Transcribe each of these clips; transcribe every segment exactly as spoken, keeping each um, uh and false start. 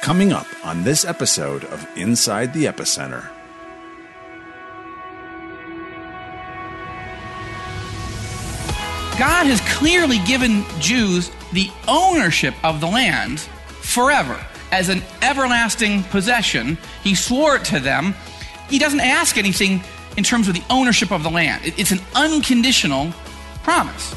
Coming up on this episode of Inside the Epicenter. God has clearly given Jews the ownership of the land forever as an everlasting possession. He swore it to them. He doesn't ask anything in terms of the ownership of the land. It's an unconditional promise.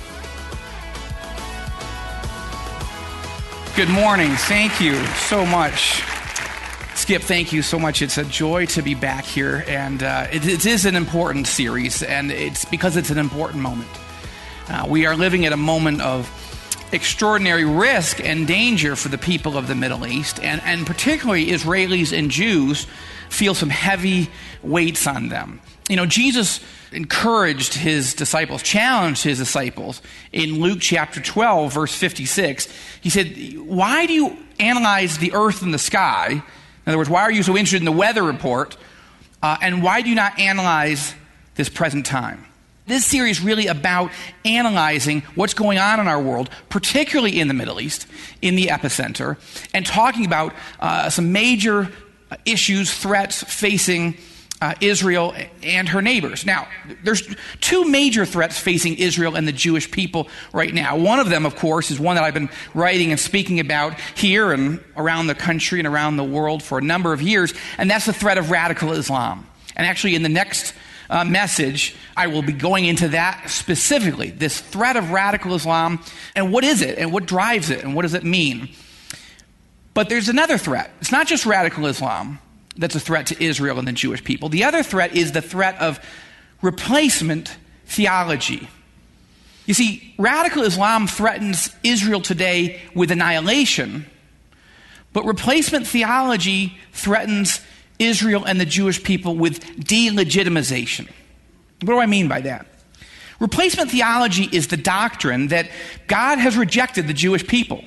Good morning. Thank you so much. Skip, thank you so much. It's a joy to be back here, and uh, it, it is an important series, and it's because it's an important moment. Uh, we are living at a moment of extraordinary risk and danger for the people of the Middle East, and, and particularly Israelis and Jews feel some heavy weights on them. You know, Jesus encouraged his disciples, challenged his disciples in Luke chapter twelve, verse fifty-six. He said, why do you analyze the earth and the sky? In other words, why are you so interested in the weather report? Uh, and why do you not analyze this present time? This series is really about analyzing what's going on in our world, particularly in the Middle East, in the epicenter, and talking about uh, some major issues, threats facing uh, Israel and her neighbors. Now, there's two major threats facing Israel and the Jewish people right now. One of them, of course, is one that I've been writing and speaking about here and around the country and around the world for a number of years, and that's the threat of radical Islam. And actually, in the next Uh, message, I will be going into that specifically, this threat of radical Islam, and what is it, and what drives it, and what does it mean? But there's another threat. It's not just radical Islam that's a threat to Israel and the Jewish people. The other threat is the threat of replacement theology. You see, radical Islam threatens Israel today with annihilation, but replacement theology threatens Israel and the Jewish people with delegitimization. What do I mean by that? Replacement theology is the doctrine that God has rejected the Jewish people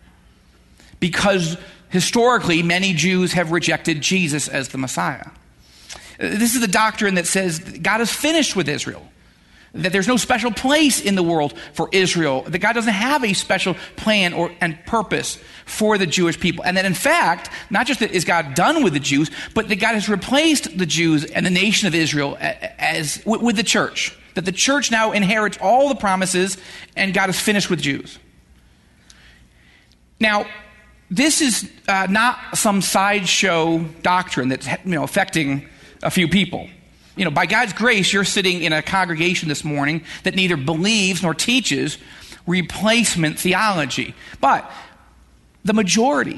because historically many Jews have rejected Jesus as the Messiah. This is the doctrine that says God is finished with Israel, that there's no special place in the world for Israel, that God doesn't have a special plan or and purpose for the Jewish people. And that in fact, not just that is God done with the Jews, but that God has replaced the Jews and the nation of Israel as with the church. That the church now inherits all the promises and God is finished with Jews. Now, this is uh, not some sideshow doctrine that's you know affecting a few people. You know, by God's grace, you're sitting in a congregation this morning that neither believes nor teaches replacement theology. But the majority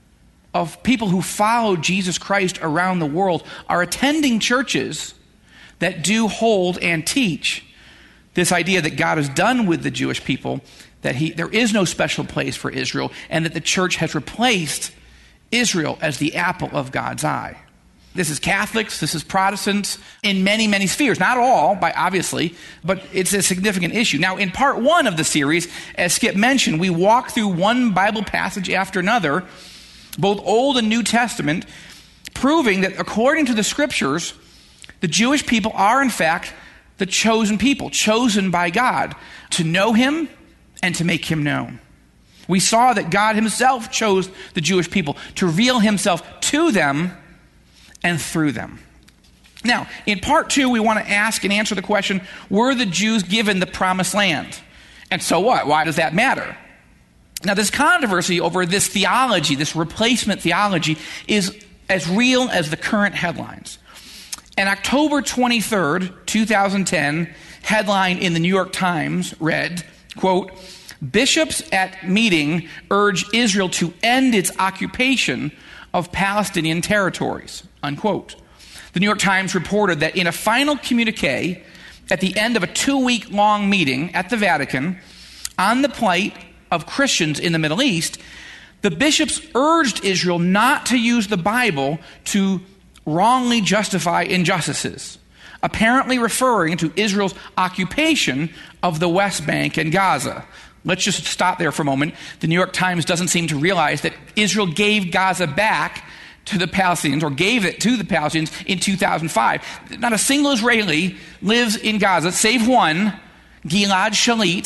of people who follow Jesus Christ around the world are attending churches that do hold and teach this idea that God is done with the Jewish people, that he, there is no special place for Israel, and that the church has replaced Israel as the apple of God's eye. This is Catholics, this is Protestants, in many, many spheres. Not all, by obviously, but it's a significant issue. Now, in part one of the series, as Skip mentioned, we walk through one Bible passage after another, both Old and New Testament, proving that according to the Scriptures, the Jewish people are in fact the chosen people, chosen by God to know Him and to make Him known. We saw that God Himself chose the Jewish people to reveal Himself to them and through them. Now, in part two, we want to ask and answer the question, were the Jews given the promised land? And so what? Why does that matter? Now, this controversy over this theology, this replacement theology, is as real as the current headlines. An October twenty-third, twenty ten headline in the New York Times read, quote, "Bishops at meeting urge Israel to end its occupation of Palestinian territories," unquote. The New York Times reported that in a final communique at the end of a two-week-long meeting at the Vatican on the plight of Christians in the Middle East, the bishops urged Israel not to use the Bible to wrongly justify injustices, apparently referring to Israel's occupation of the West Bank and Gaza. Let's just stop there for a moment. The New York Times doesn't seem to realize that Israel gave Gaza back to the Palestinians, or gave it to the Palestinians in two thousand five. Not a single Israeli lives in Gaza, save one, Gilad Shalit,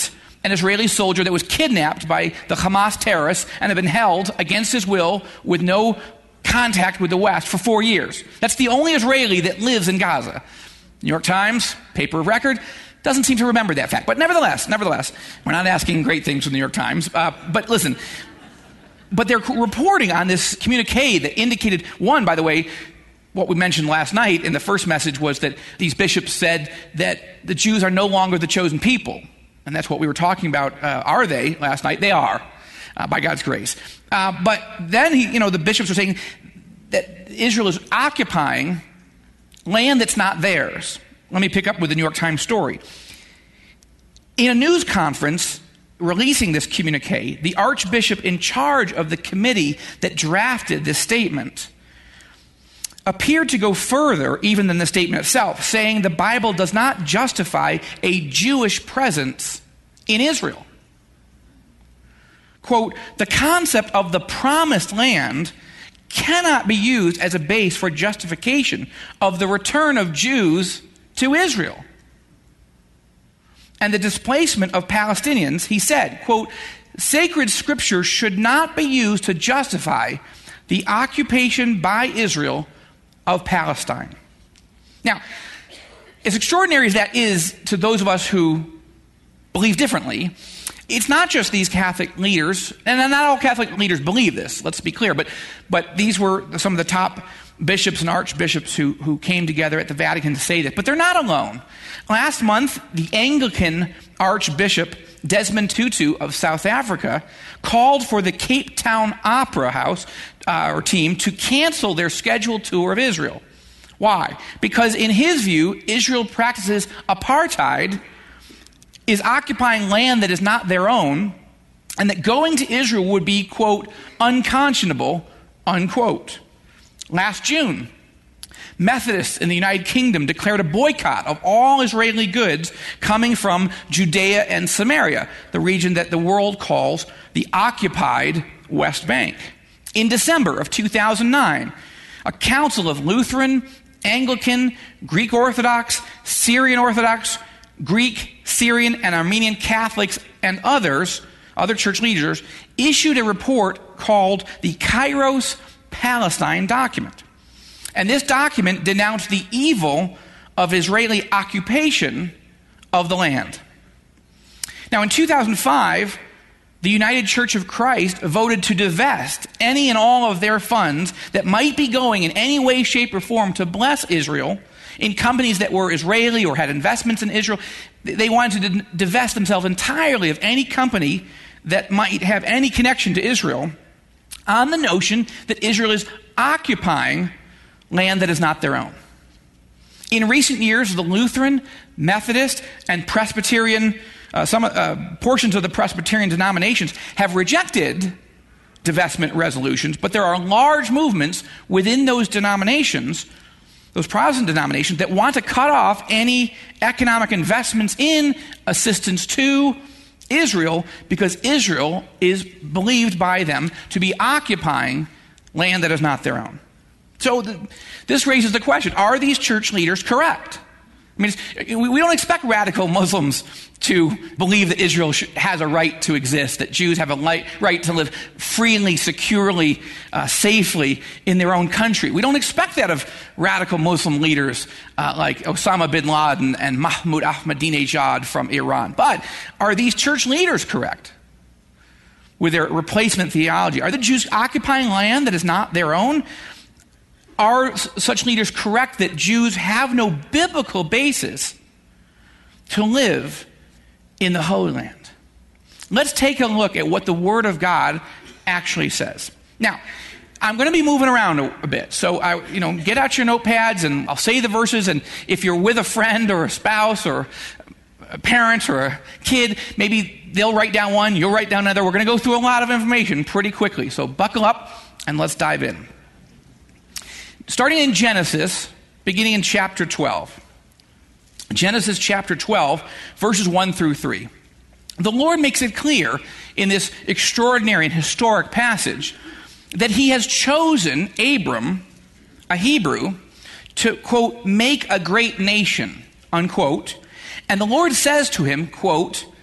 an Israeli soldier that was kidnapped by the Hamas terrorists and had been held against his will with no contact with the West for four years. That's the only Israeli that lives in Gaza. New York Times, paper of record, doesn't seem to remember that fact. But nevertheless, nevertheless, we're not asking great things from the New York Times. Uh, but listen, but they're reporting on this communique that indicated, one, by the way, what we mentioned last night in the first message was that these bishops said that the Jews are no longer the chosen people. And that's what we were talking about. Uh, are they last night? They are, uh, by God's grace. Uh, but then, he, you know, the bishops were saying that Israel is occupying land that's not theirs. Let me pick up with the New York Times story. In a news conference releasing this communique, the archbishop in charge of the committee that drafted this statement appeared to go further even than the statement itself, saying the Bible does not justify a Jewish presence in Israel. Quote, the concept of the promised land cannot be used as a base for justification of the return of Jews to Israel and the displacement of Palestinians. He said, quote, sacred scripture should not be used to justify the occupation by Israel of Palestine. Now, as extraordinary as that is to those of us who believe differently, it's not just these Catholic leaders, and not all Catholic leaders believe this, let's be clear, but but these were some of the top bishops and archbishops who, who came together at the Vatican to say this. But they're not alone. Last month, the Anglican Archbishop Desmond Tutu of South Africa called for the Cape Town Opera House uh, or team to cancel their scheduled tour of Israel. Why? Because in his view, Israel practices apartheid, is occupying land that is not their own, and that going to Israel would be, quote, unconscionable, unquote. Last June, Methodists in the United Kingdom declared a boycott of all Israeli goods coming from Judea and Samaria, the region that the world calls the occupied West Bank. In December of two thousand nine, a council of Lutheran, Anglican, Greek Orthodox, Syrian Orthodox, Greek, Syrian, and Armenian Catholics and others, other church leaders, issued a report called the Kairos Palestine document. And this document denounced the evil of Israeli occupation of the land. Now, in two thousand five, the United Church of Christ voted to divest any and all of their funds that might be going in any way, shape, or form to bless Israel in companies that were Israeli or had investments in Israel. They wanted to divest themselves entirely of any company that might have any connection to Israel on the notion that Israel is occupying land that is not their own. In recent years, the Lutheran, Methodist, and Presbyterian, uh, some uh, portions of the Presbyterian denominations have rejected divestment resolutions, but there are large movements within those denominations, those Protestant denominations, that want to cut off any economic investments in assistance to Israel because Israel is believed by them to be occupying land that is not their own. So the, this raises the question, are these church leaders correct? I mean, it's, we, we don't expect radical Muslims to believe that Israel should, has a right to exist, that Jews have a light, right to live freely, securely, uh, safely in their own country. We don't expect that of radical Muslim leaders uh, like Osama bin Laden and Mahmoud Ahmadinejad from Iran. But are these church leaders correct with their replacement theology? Are the Jews occupying land that is not their own? Are such leaders correct that Jews have no biblical basis to live in the Holy Land? Let's take a look at what the Word of God actually says. Now, I'm going to be moving around a, a bit, so I, you know, get out your notepads and I'll say the verses. And if you're with a friend or a spouse or a parent or a kid, maybe they'll write down one, you'll write down another. We're going to go through a lot of information pretty quickly, so buckle up and let's dive in. Starting in Genesis, beginning in chapter twelve. Genesis chapter twelve, verses one through three. The Lord makes it clear in this extraordinary and historic passage that he has chosen Abram, a Hebrew, to, quote, make a great nation, unquote. And the Lord says to him, quote,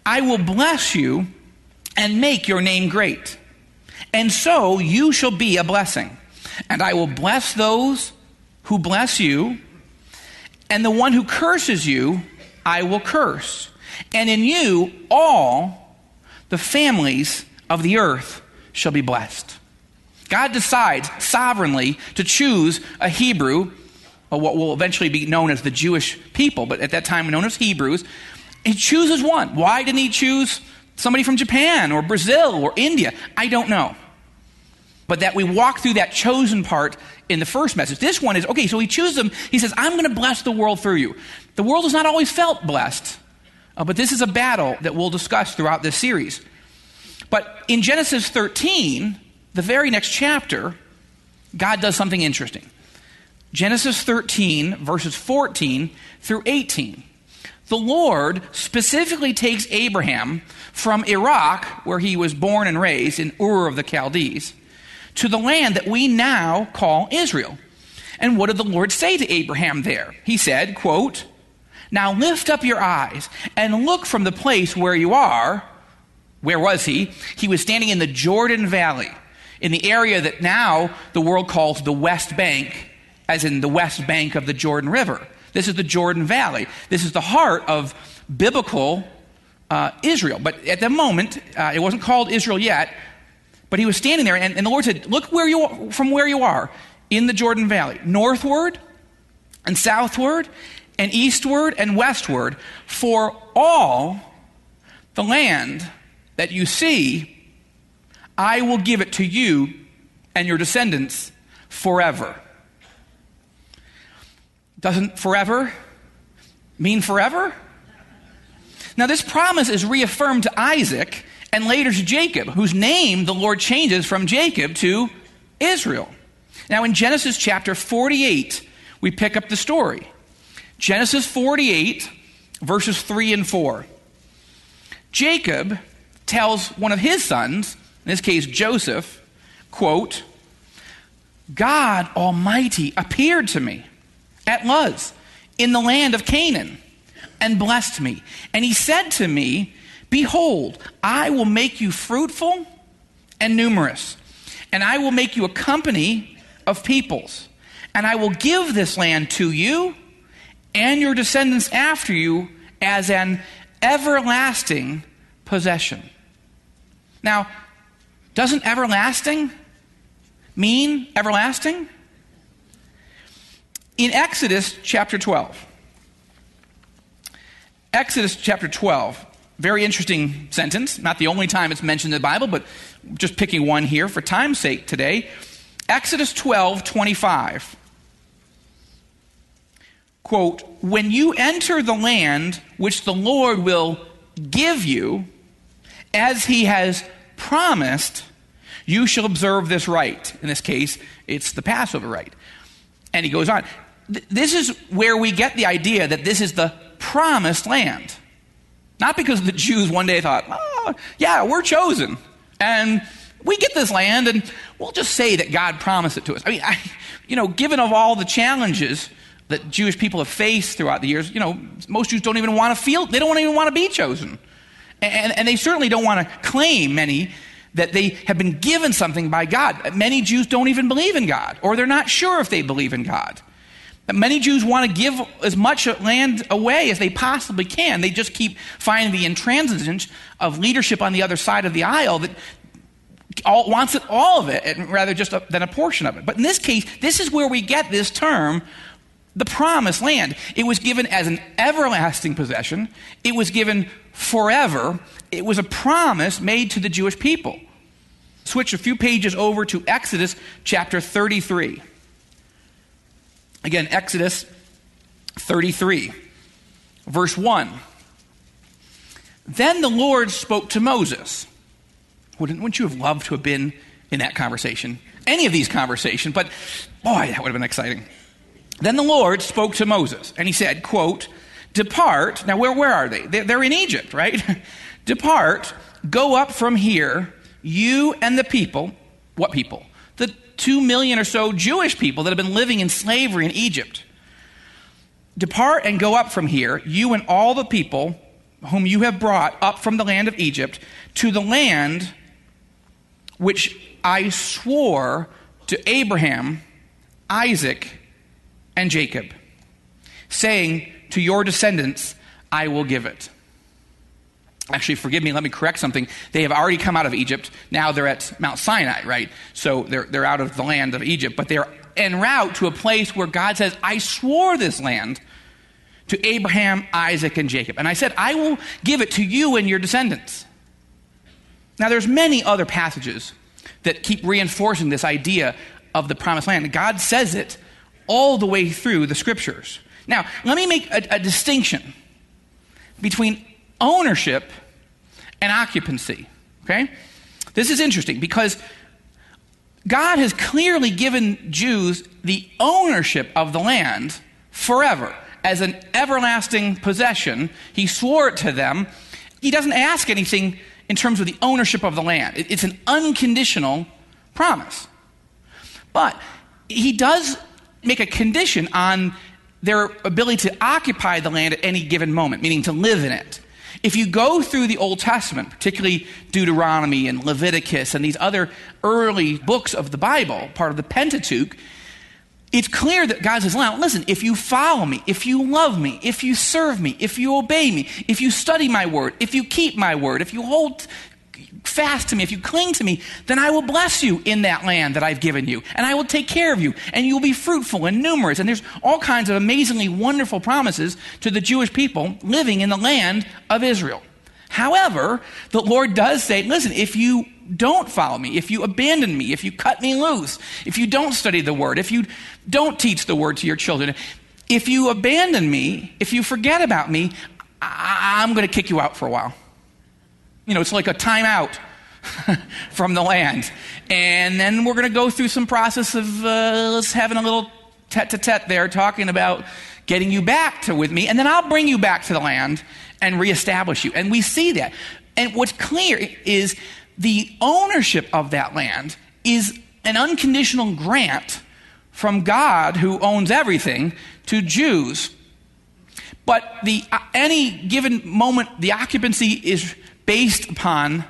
I will bless you and make your name great. And so you shall be a blessing. And I will bless those who bless you, and the one who curses you, I will curse. And in you, all the families of the earth shall be blessed. God decides sovereignly to choose a Hebrew, or what will eventually be known as the Jewish people, but at that time known as Hebrews. He chooses one. Why didn't he choose somebody from Japan or Brazil or India? I don't know. But that we walk through that chosen part in the first message. This one is, okay, so he chooses them. He says, I'm going to bless the world through you. The world has not always felt blessed, uh, but this is a battle that we'll discuss throughout this series. But in Genesis thirteen, the very next chapter, God does something interesting. Genesis thirteen, verses fourteen through eighteen. The Lord specifically takes Abraham from Iraq, where he was born and raised in Ur of the Chaldees, to the land that we now call Israel. And what did the Lord say to Abraham there? He said, quote, now lift up your eyes and look from the place where you are. Where was he? He was standing in the Jordan Valley, in the area that now the world calls the West Bank, as in the West Bank of the Jordan River. This is the Jordan Valley. This is the heart of biblical uh, Israel. But at the moment, uh, it wasn't called Israel yet, but he was standing there, and, and the Lord said, look where you are, from where you are in the Jordan Valley, northward and southward and eastward and westward, for all the land that you see, I will give it to you and your descendants forever. Doesn't forever mean forever? Now this promise is reaffirmed to Isaac and later to Jacob, whose name the Lord changes from Jacob to Israel. Now in Genesis chapter forty-eight, we pick up the story. Genesis forty-eight, verses three and four. Jacob tells one of his sons, in this case Joseph, quote, God Almighty appeared to me at Luz in the land of Canaan and blessed me. And he said to me, behold, I will make you fruitful and numerous, and I will make you a company of peoples, and I will give this land to you and your descendants after you as an everlasting possession. Now, doesn't everlasting mean everlasting? In Exodus chapter twelve, Exodus chapter twelve, very interesting sentence, not the only time it's mentioned in the Bible, but just picking one here for time's sake today. Exodus twelve twenty-five. Quote, when you enter the land which the Lord will give you, as he has promised, you shall observe this rite. In this case, it's the Passover rite. And he goes on. This is where we get the idea that this is the promised land. Not because the Jews one day thought, oh, yeah, we're chosen. And we get this land, and we'll just say that God promised it to us. I mean, I, you know, given of all the challenges that Jewish people have faced throughout the years, you know, most Jews don't even want to feel, they don't even want to be chosen. And, and they certainly don't want to claim, many, that they have been given something by God. Many Jews don't even believe in God, or they're not sure if they believe in God. Many Jews want to give as much land away as they possibly can. They just keep finding the intransigence of leadership on the other side of the aisle that all, wants it, all of it, rather just a, than a portion of it. But in this case, this is where we get this term, the promised land. It was given as an everlasting possession. It was given forever. It was a promise made to the Jewish people. Switch a few pages over to Exodus chapter thirty-three. Again, Exodus thirty-three, verse one. Then the Lord spoke to Moses. Wouldn't, wouldn't you have loved to have been in that conversation? Any of these conversations, but boy, that would have been exciting. Then the Lord spoke to Moses, and he said, quote, depart. Now, where, where are they? They're, they're in Egypt, right? Depart, go up from here, you and the people. What people? The two million or so Jewish people that have been living in slavery in Egypt. Depart and go up from here, you and all the people whom you have brought up from the land of Egypt, to the land which I swore to Abraham, Isaac, and Jacob, saying, to your descendants I will give it. Actually, forgive me, let me correct something. They have already come out of Egypt. Now they're at Mount Sinai, right? So they're, they're out of the land of Egypt, but they're en route to a place where God says, I swore this land to Abraham, Isaac, and Jacob. And I said, I will give it to you and your descendants. Now, there's many other passages that keep reinforcing this idea of the promised land. God says it all the way through the scriptures. Now, let me make a, a distinction between ownership and occupancy, okay? This is interesting because God has clearly given Jews the ownership of the land forever as an everlasting possession. He swore it to them. He doesn't ask anything in terms of the ownership of the land. It's an unconditional promise. But he does make a condition on their ability to occupy the land at any given moment, meaning to live in it. If you go through the Old Testament, particularly Deuteronomy and Leviticus and these other early books of the Bible, part of the Pentateuch, it's clear that God says, well, listen, if you follow me, if you love me, if you serve me, if you obey me, if you study my word, if you keep my word, if you hold fast to me, if you cling to me, then I will bless you in that land that I've given you, and I will take care of you, and you will be fruitful and numerous. And there's all kinds of amazingly wonderful promises to the Jewish people living in the land of Israel. However, the Lord does say, listen, if you don't follow me, if you abandon me, if you cut me loose, if you don't study the word, if you don't teach the word to your children, if you abandon me, if you forget about me, I- I'm going to kick you out for a while. You know, it's like a timeout from the land. And then we're going to go through some process of uh, us having a little tete-a-tete there, talking about getting you back to with me, and then I'll bring you back to the land and reestablish you. And we see that. And what's clear is the ownership of that land is an unconditional grant from God, who owns everything, to Jews. But the uh, any given moment, the occupancy is based upon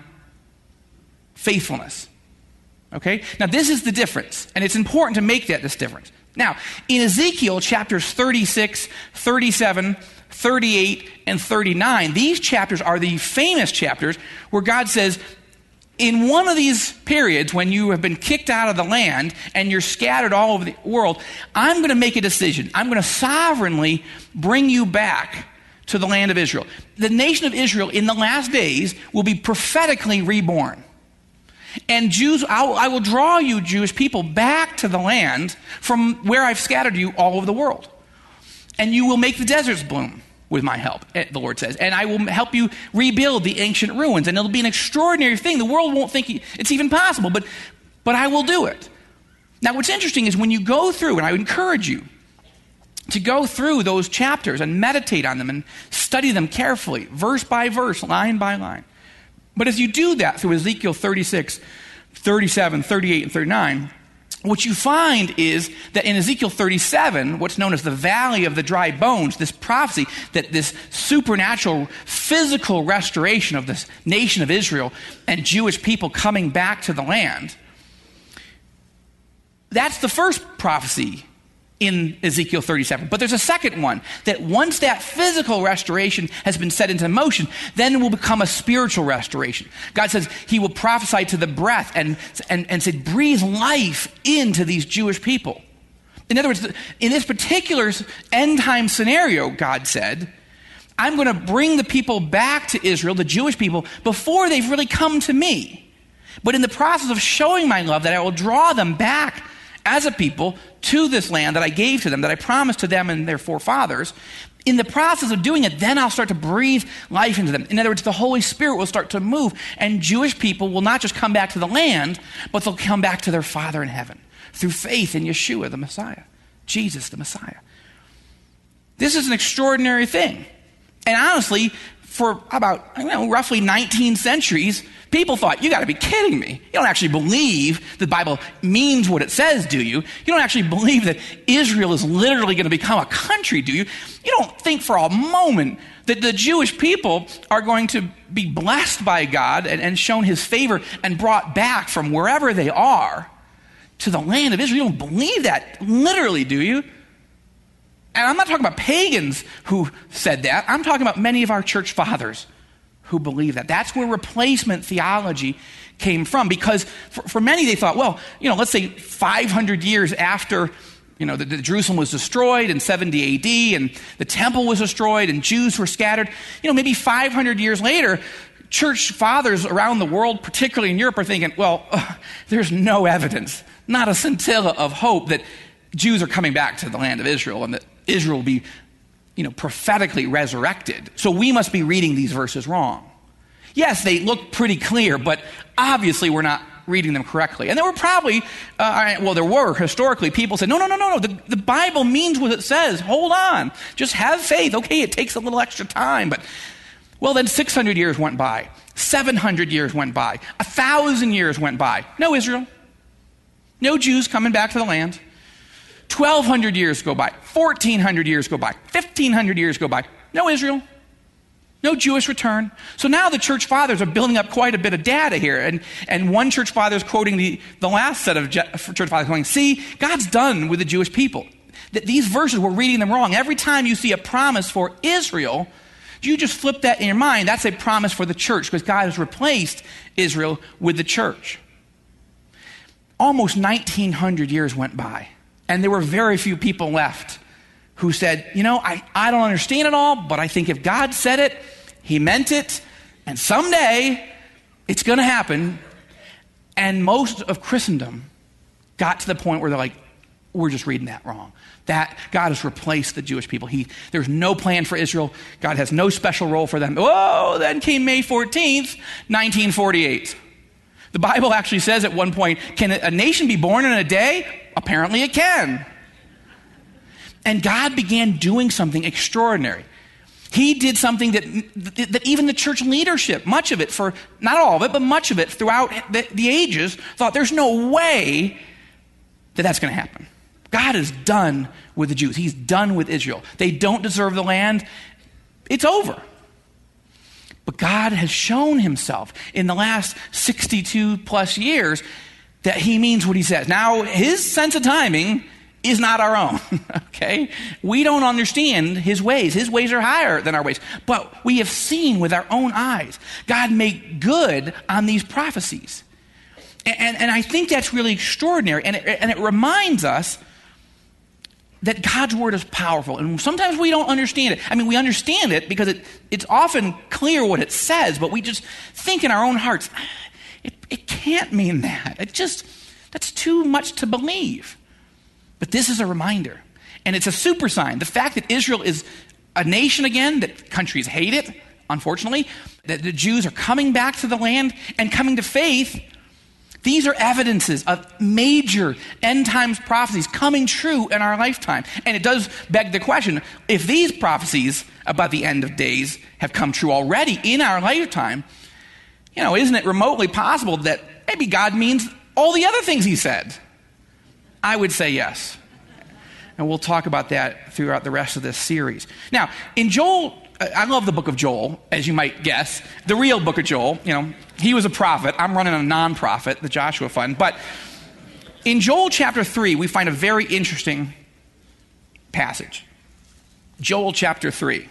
faithfulness. Okay? Now, this is the difference, and it's important to make that this difference. Now, in Ezekiel chapters thirty-six, thirty-seven, thirty-eight, and thirty-nine, these chapters are the famous chapters where God says, in one of these periods when you have been kicked out of the land and you're scattered all over the world, I'm going to make a decision. I'm going to sovereignly bring you back to the land of Israel. The nation of Israel in the last days will be prophetically reborn. And Jews, I will, I will draw you, Jewish people, back to the land from where I've scattered you all over the world. And you will make the deserts bloom with my help, the Lord says. And I will help you rebuild the ancient ruins. And it'll be an extraordinary thing. The world won't think it's even possible, but, but I will do it. Now, what's interesting is when you go through, and I encourage you to go through those chapters and meditate on them and study them carefully, verse by verse, line by line. But as you do that through Ezekiel thirty-six, thirty-seven, thirty-eight, and thirty-nine, what you find is that in Ezekiel thirty-seven, what's known as the Valley of the Dry Bones, this prophecy that this supernatural physical restoration of this nation of Israel and Jewish people coming back to the land, that's the first prophecy in Ezekiel thirty-seven. But there's a second one, that once that physical restoration has been set into motion, then it will become a spiritual restoration. God says he will prophesy to the breath and, and, and say, breathe life into these Jewish people. In other words, in this particular end time scenario, God said, I'm going to bring the people back to Israel, the Jewish people, before they've really come to me. But in the process of showing my love, that I will draw them back as a people to this land that I gave to them, that I promised to them and their forefathers. In the process of doing it, then I'll start to breathe life into them. In other words, the Holy Spirit will start to move, and Jewish people will not just come back to the land, but they'll come back to their Father in heaven through faith in Yeshua, the Messiah, Jesus, the Messiah. This is an extraordinary thing. And honestly, for about, you know, roughly nineteen centuries, people thought, you got to be kidding me. You don't actually believe the Bible means what it says, do you? You don't actually believe that Israel is literally going to become a country, do you? You don't think for a moment that the Jewish people are going to be blessed by God and, and shown his favor and brought back from wherever they are to the land of Israel. You don't believe that literally, do you? And I'm not talking about pagans who said that. I'm talking about many of our church fathers who believe that. That's where replacement theology came from. Because for, for many, they thought, well, you know, let's say five hundred years after, you know, the, the Jerusalem was destroyed in seventy A D and the temple was destroyed and Jews were scattered. You know, maybe five hundred years later, church fathers around the world, particularly in Europe, are thinking, well, uh, there's no evidence, not a scintilla of hope that Jews are coming back to the land of Israel and that Israel will be, you know, prophetically resurrected. So we must be reading these verses wrong. Yes, they look pretty clear, but obviously we're not reading them correctly. And there were probably, uh, well, there were historically people said, no, no, no, no, no, the, the Bible means what it says. Hold on. Just have faith. Okay, it takes a little extra time, but, well, then six hundred years went by. seven hundred years went by. one thousand years went by. No Israel. No Jews coming back to the land. twelve hundred years go by, fourteen hundred years go by, fifteen hundred years go by. No Israel, no Jewish return. So now the church fathers are building up quite a bit of data here. And, and one church father is quoting the, the last set of je- church fathers going, see, God's done with the Jewish people. That these verses, we're reading them wrong. Every time you see a promise for Israel, you just flip that in your mind. That's a promise for the church because God has replaced Israel with the church. Almost nineteen hundred years went by. And there were very few people left who said, you know, I, I don't understand it all, but I think if God said it, he meant it, and someday it's going to happen. And most of Christendom got to the point where they're like, we're just reading that wrong. That God has replaced the Jewish people. He, there's no plan for Israel. God has no special role for them. Oh, then came May fourteenth, nineteen forty-eight. The Bible actually says at one point, can a nation be born in a day? Apparently it can. And God began doing something extraordinary. He did something that, that even the church leadership, much of it, for not all of it, but much of it throughout the, the ages, thought there's no way that that's going to happen. God is done with the Jews. He's done with Israel. They don't deserve the land. It's over. But God has shown himself in the last sixty-two plus years that he means what he says. Now, his sense of timing is not our own, okay? We don't understand his ways. His ways are higher than our ways. But we have seen with our own eyes God make good on these prophecies. And, and, and I think that's really extraordinary. And it, and it reminds us that God's word is powerful. And sometimes we don't understand it. I mean, we understand it because it, it's often clear what it says, but we just think in our own hearts, it, it can't mean that. It just, that's too much to believe. But this is a reminder. And it's a super sign. The fact that Israel is a nation again, that countries hate it, unfortunately, that the Jews are coming back to the land and coming to faith, these are evidences of major end times prophecies coming true in our lifetime. And it does beg the question, if these prophecies about the end of days have come true already in our lifetime, you know, isn't it remotely possible that maybe God means all the other things he said? I would say yes. And we'll talk about that throughout the rest of this series. Now, in Joel, I love the book of Joel, as you might guess. The real book of Joel, you know, he was a prophet. I'm running a non-profit, the Joshua Fund. But in Joel chapter three, we find a very interesting passage. Joel chapter three.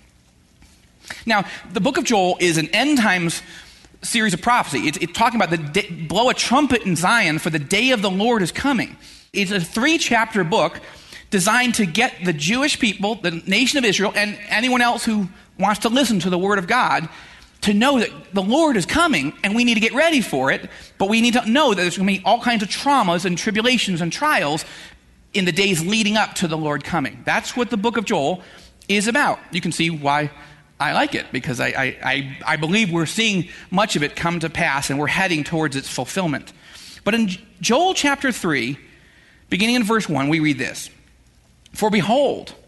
Now, the book of Joel is an end times series of prophecy. It's, it's talking about the day, blow a trumpet in Zion, for the day of the Lord is coming. It's a three-chapter book designed to get the Jewish people, the nation of Israel, and anyone else who wants to listen to the word of God to know that the Lord is coming and we need to get ready for it, but we need to know that there's going to be all kinds of traumas and tribulations and trials in the days leading up to the Lord coming. That's what the book of Joel is about. You can see why I like it, because I, I, I, I believe we're seeing much of it come to pass and we're heading towards its fulfillment. But in Joel chapter three, beginning in verse one, we read this. For behold,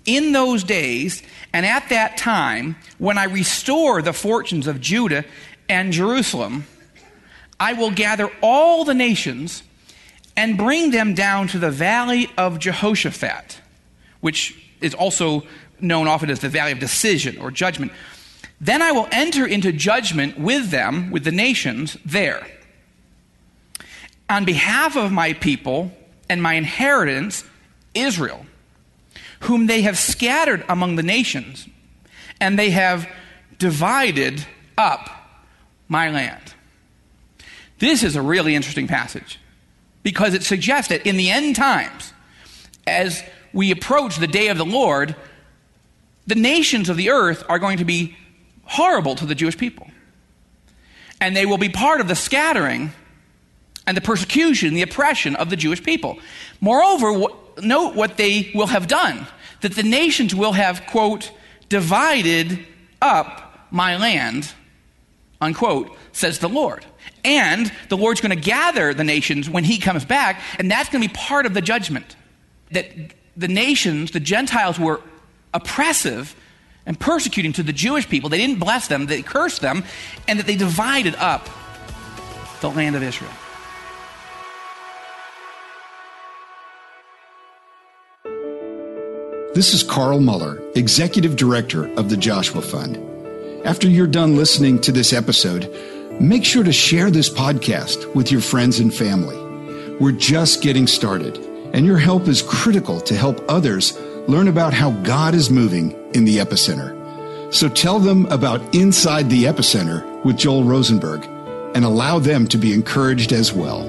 in those days and at that time, when I restore the fortunes of Judah and Jerusalem, I will gather all the nations and bring them down to the valley of Jehoshaphat, which is also known often as the valley of decision or judgment. Then I will enter into judgment with them, with the nations there. On behalf of my people and my inheritance, Israel, whom they have scattered among the nations, and they have divided up my land. This is a really interesting passage because it suggests that in the end times, as we approach the day of the Lord, the nations of the earth are going to be horrible to the Jewish people. And they will be part of the scattering and the persecution, the oppression of the Jewish people. Moreover, w- note what they will have done, that the nations will have, quote, divided up my land, unquote, says the Lord. And the Lord's going to gather the nations when he comes back, and that's going to be part of the judgment. That the nations, the Gentiles, were oppressive and persecuting to the Jewish people. They didn't bless them, they cursed them, and that they divided up the land of Israel. This is Carl Muller, Executive Director of the Joshua Fund. After you're done listening to this episode, make sure to share this podcast with your friends and family. We're just getting started, and your help is critical to help others learn about how God is moving in the epicenter. So tell them about Inside the Epicenter with Joel Rosenberg, and allow them to be encouraged as well.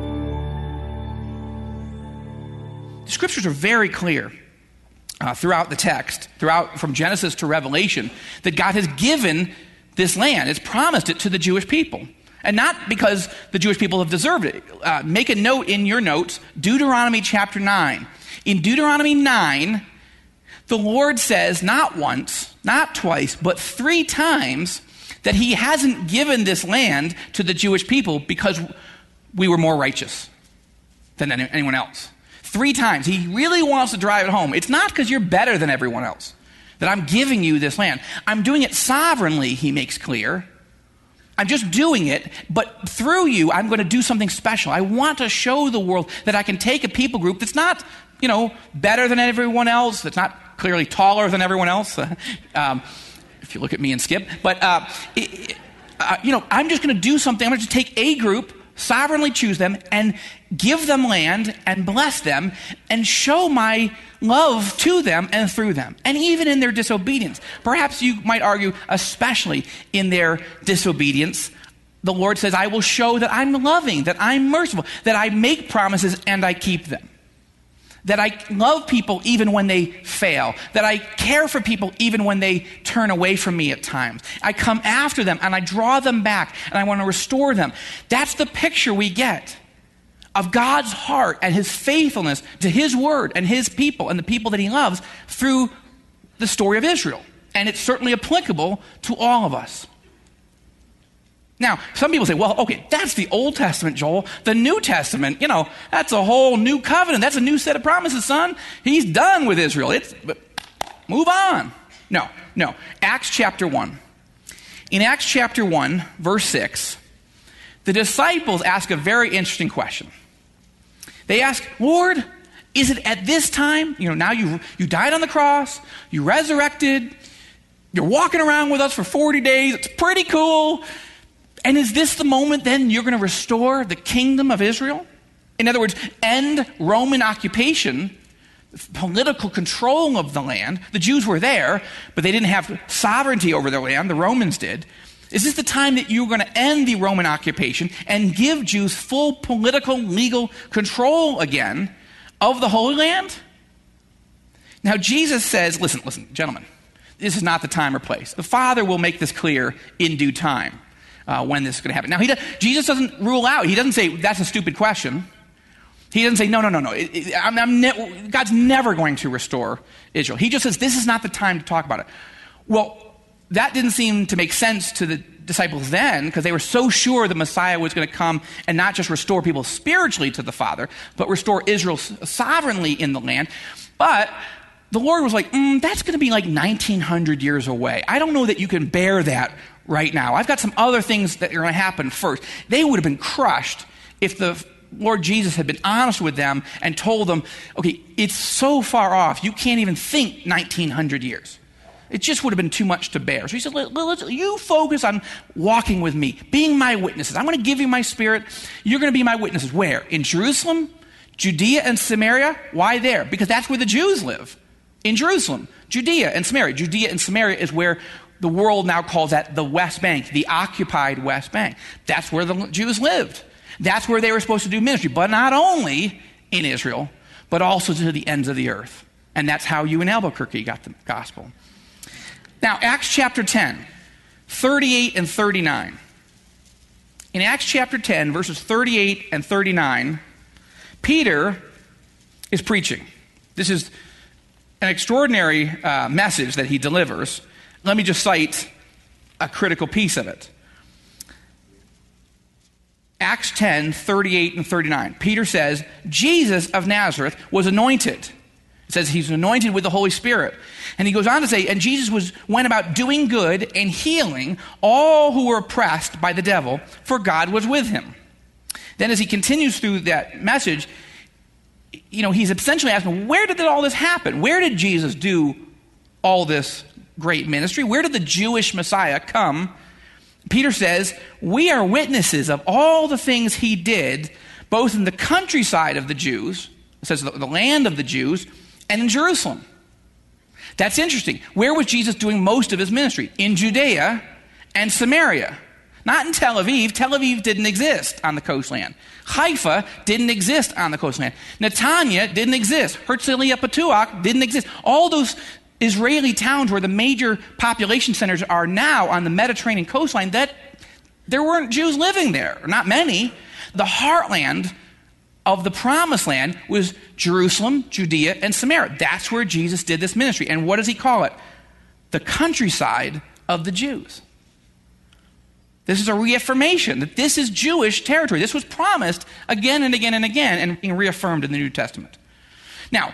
The scriptures are very clear uh, throughout the text, throughout from Genesis to Revelation, that God has given this land. It's promised it to the Jewish people. And not because the Jewish people have deserved it. Uh, make a note in your notes, Deuteronomy chapter nine. In Deuteronomy nine, the Lord says not once, not twice, but three times that he hasn't given this land to the Jewish people because we were more righteous than anyone else. Three times. He really wants to drive it home. It's not because you're better than everyone else that I'm giving you this land. I'm doing it sovereignly, he makes clear. I'm just doing it, but through you, I'm going to do something special. I want to show the world that I can take a people group that's not, you know, better than everyone else, that's not clearly taller than everyone else, um, if you look at me and Skip. But, uh, it, uh, you know, I'm just going to do something. I'm going to take a group, sovereignly choose them, and give them land and bless them and show my love to them and through them. And even in their disobedience, perhaps you might argue, especially in their disobedience, the Lord says, I will show that I'm loving, that I'm merciful, that I make promises and I keep them. That I love people even when they fail. That I care for people even when they turn away from me at times. I come after them and I draw them back and I want to restore them. That's the picture we get of God's heart and his faithfulness to his word and his people and the people that he loves through the story of Israel. And it's certainly applicable to all of us. Now, some people say, well, okay, that's the Old Testament, Joel. The New Testament, you know, that's a whole new covenant. That's a new set of promises, son. He's done with Israel. It's move on. No, no. Acts chapter one. In Acts chapter one, verse six, the disciples ask a very interesting question. They ask, Lord, is it at this time? You know, now you you died on the cross, you resurrected, you're walking around with us for forty days. It's pretty cool. And is this the moment then you're going to restore the kingdom of Israel? In other words, end Roman occupation, political control of the land. The Jews were there, but they didn't have sovereignty over their land. The Romans did. Is this the time that you're going to end the Roman occupation and give Jews full political, legal control again of the Holy Land? Now, Jesus says, listen, listen, gentlemen, this is not the time or place. The Father will make this clear in due time. Uh, when this is going to happen. Now, he does, Jesus doesn't rule out. He doesn't say, that's a stupid question. He doesn't say, no, no, no, no. It, it, I'm, I'm ne- God's never going to restore Israel. He just says, this is not the time to talk about it. Well, that didn't seem to make sense to the disciples then because they were so sure the Messiah was going to come and not just restore people spiritually to the Father, but restore Israel sovereignly in the land. But the Lord was like, mm, that's going to be like nineteen hundred years away. I don't know that you can bear that right now. I've got some other things that are going to happen first. They would have been crushed if the Lord Jesus had been honest with them and told them, okay, it's so far off, you can't even think nineteen hundred years. It just would have been too much to bear. So he said, let's, you focus on walking with me, being my witnesses. I'm going to give you my Spirit. You're going to be my witnesses. Where? In Jerusalem, Judea, and Samaria. Why there? Because that's where the Jews live. In Jerusalem, Judea, and Samaria. Judea and Samaria is where the world now calls that the West Bank, the occupied West Bank. That's where the Jews lived. That's where they were supposed to do ministry. But not only in Israel, but also to the ends of the earth. And that's how you in Albuquerque got the gospel. Now, Acts chapter ten, thirty-eight and thirty-nine. In Acts chapter ten, verses thirty-eight and thirty-nine, Peter is preaching. This is an extraordinary uh, message that he delivers. Let me just cite a critical piece of it. Acts ten, thirty-eight and thirty-nine. Peter says, Jesus of Nazareth was anointed. It says he's anointed with the Holy Spirit. And he goes on to say, and Jesus was went about doing good and healing all who were oppressed by the devil, for God was with him. Then as he continues through that message, you know, he's essentially asking, where did all this happen? Where did Jesus do all this great ministry? Where did the Jewish Messiah come? Peter says, we are witnesses of all the things he did, both in the countryside of the Jews, it says the, the land of the Jews, and in Jerusalem. That's interesting. Where was Jesus doing most of his ministry? In Judea and Samaria. Not in Tel Aviv. Tel Aviv didn't exist on the coastland. Haifa didn't exist on the coastland. Netanya didn't exist. Herzliya Patuach didn't exist. All those Israeli towns where the major population centers are now on the Mediterranean coastline, that there weren't Jews living there, not many. The heartland of the promised land was Jerusalem, Judea, and Samaria. That's where Jesus did this ministry. And what does he call it? The countryside of the Jews. This is a reaffirmation that this is Jewish territory. This was promised again and again and again and being reaffirmed in the New Testament. Now,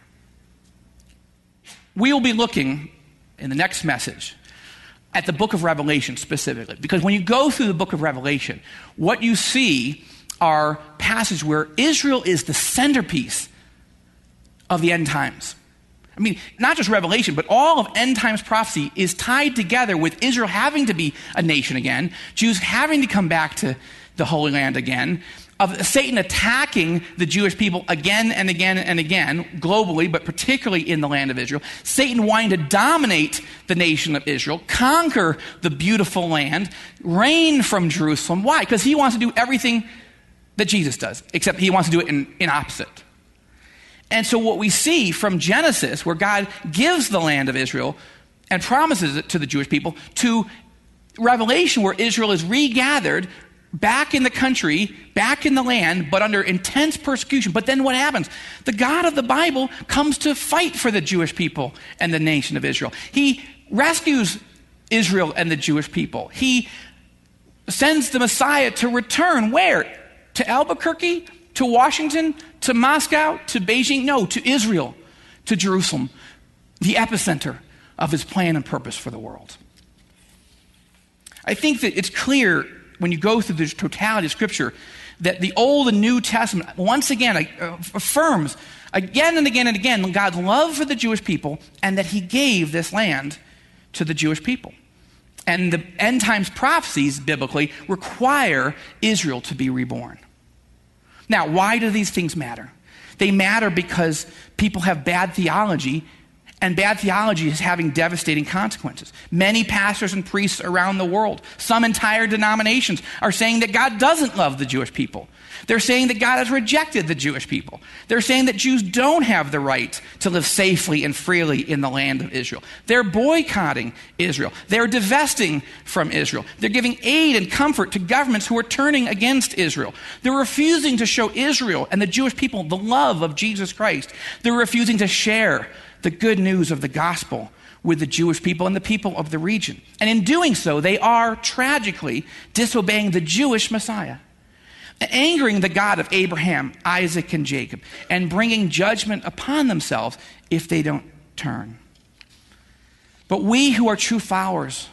we will be looking in the next message at the book of Revelation specifically. Because when you go through the book of Revelation, what you see are passages where Israel is the centerpiece of the end times. I mean, not just Revelation, but all of end times prophecy is tied together with Israel having to be a nation again, Jews having to come back to the Holy Land again, of Satan attacking the Jewish people again and again and again, globally, but particularly in the land of Israel. Satan wanting to dominate the nation of Israel, conquer the beautiful land, reign from Jerusalem. Why? Because he wants to do everything that Jesus does, except he wants to do it in, in opposite. And so what we see from Genesis, where God gives the land of Israel and promises it to the Jewish people, to Revelation, where Israel is regathered back in the country, back in the land, but under intense persecution. But then what happens? The God of the Bible comes to fight for the Jewish people and the nation of Israel. He rescues Israel and the Jewish people. He sends the Messiah to return where? To Albuquerque? To Washington? To Moscow? To Beijing? No, to Israel, to Jerusalem, the epicenter of his plan and purpose for the world. I think that it's clear when you go through the totality of Scripture that the Old and New Testament once again affirms again and again and again God's love for the Jewish people and that he gave this land to the Jewish people. And the end times prophecies biblically require Israel to be reborn. Now, why do these things matter? They matter because people have bad theology, and bad theology is having devastating consequences. Many pastors and priests around the world, some entire denominations, are saying that God doesn't love the Jewish people. They're saying that God has rejected the Jewish people. They're saying that Jews don't have the right to live safely and freely in the land of Israel. They're boycotting Israel. They're divesting from Israel. They're giving aid and comfort to governments who are turning against Israel. They're refusing to show Israel and the Jewish people the love of Jesus Christ. They're refusing to share the good news of the gospel with the Jewish people and the people of the region. And in doing so, they are tragically disobeying the Jewish Messiah, angering the God of Abraham, Isaac, and Jacob, and bringing judgment upon themselves if they don't turn. But we who are true followers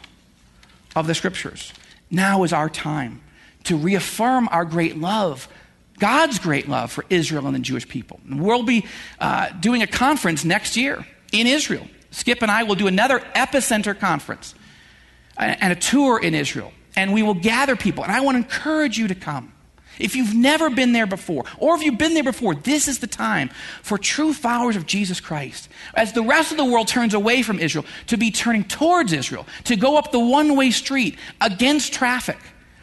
of the Scriptures, now is our time to reaffirm our great love, God's great love for Israel and the Jewish people. And we'll be uh, doing a conference next year in Israel. Skip and I will do another Epicenter conference and a tour in Israel. And we will gather people. And I want to encourage you to come. If you've never been there before, or if you've been there before, this is the time for true followers of Jesus Christ, as the rest of the world turns away from Israel, to be turning towards Israel, to go up the one-way street against traffic,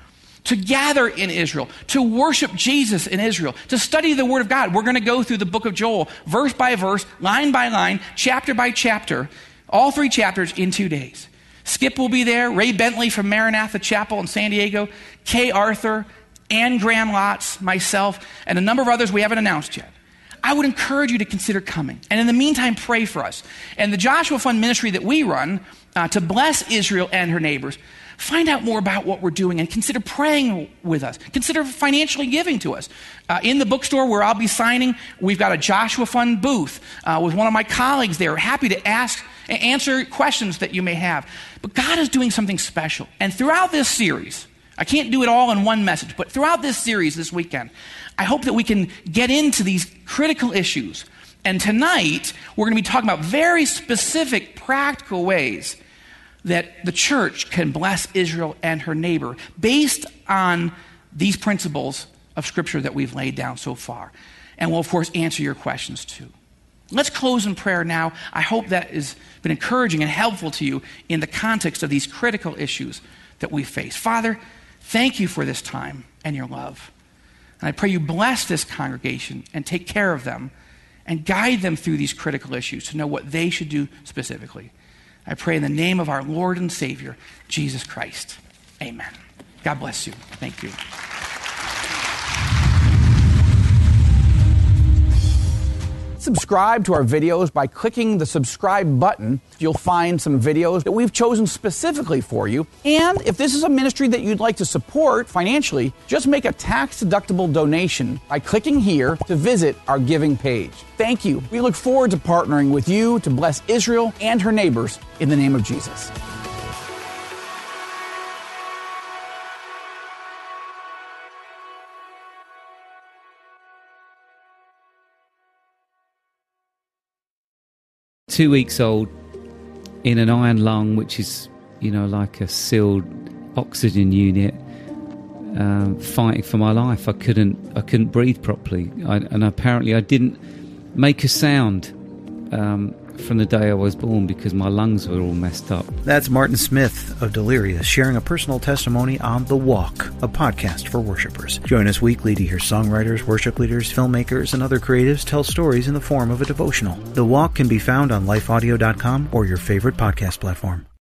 to gather in Israel, to worship Jesus in Israel, to study the Word of God. We're going to go through the book of Joel, verse by verse, line by line, chapter by chapter, all three chapters in two days. Skip will be there, Ray Bentley from Maranatha Chapel in San Diego, Kay Arthur, Ann Graham Lotz, myself, and a number of others we haven't announced yet. I would encourage you to consider coming. And in the meantime, pray for us. And the Joshua Fund ministry that we run uh, to bless Israel and her neighbors, find out more about what we're doing and consider praying with us. Consider financially giving to us. Uh, in the bookstore where I'll be signing, we've got a Joshua Fund booth uh, with one of my colleagues there, happy to ask and answer questions that you may have. But God is doing something special. And throughout this series, I can't do it all in one message, but throughout this series this weekend, I hope that we can get into these critical issues. And tonight, we're going to be talking about very specific, practical ways that the church can bless Israel and her neighbor based on these principles of Scripture that we've laid down so far. And we'll, of course, answer your questions too. Let's close in prayer now. I hope that has been encouraging and helpful to you in the context of these critical issues that we face. Father, thank you for this time and your love. And I pray you bless this congregation and take care of them and guide them through these critical issues to know what they should do specifically. I pray in the name of our Lord and Savior, Jesus Christ. Amen. God bless you. Thank you. Subscribe to our videos by clicking the subscribe button. You'll find some videos that we've chosen specifically for you. And if this is a ministry that you'd like to support financially, just make a tax-deductible donation by clicking here to visit our giving page. Thank you. We look forward to partnering with you to bless Israel and her neighbors in the name of Jesus. Two weeks old in an iron lung, which is, you know, like a sealed oxygen unit, um, fighting for my life. I couldn't, I couldn't breathe properly, I, and apparently I didn't make a sound um, from the day I was born because my lungs were all messed up. That's Martin Smith of Delirious sharing a personal testimony on The Walk, a podcast for worshipers. Join us weekly to hear songwriters, worship leaders, filmmakers, and other creatives tell stories in the form of a devotional. The Walk can be found on life audio dot com or your favorite podcast platform.